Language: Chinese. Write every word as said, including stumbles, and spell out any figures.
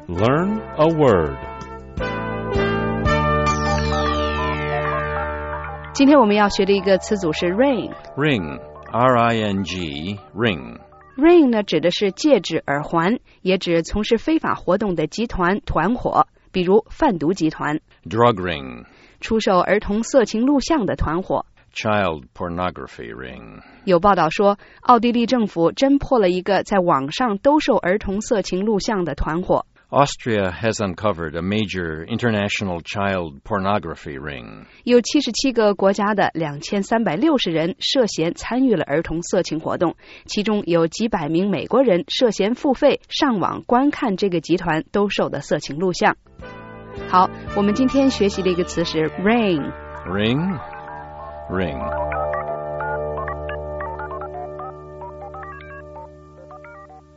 Learn a word. 今天我们要学的一个词组是 ring. Ring, R I N G, ring. Ring 呢指的是戒指、耳环，也指从事非法活动的集团、团伙，比如贩毒集团。 Drug ring. 出售儿童色情录像的团伙。 Child pornography ring. 有报道说，奥地利政府侦破了一个在网上兜售儿童色情录像的团伙。 Austria has uncovered a major international child pornography ring. 有七十七个国家的两千三百六十人涉嫌参与了儿童色情活动，其中有几百名美国人涉嫌付费上网观看这个集团兜售的色情录像。好，我们今天学习的一个词是 ring. Ring, ring.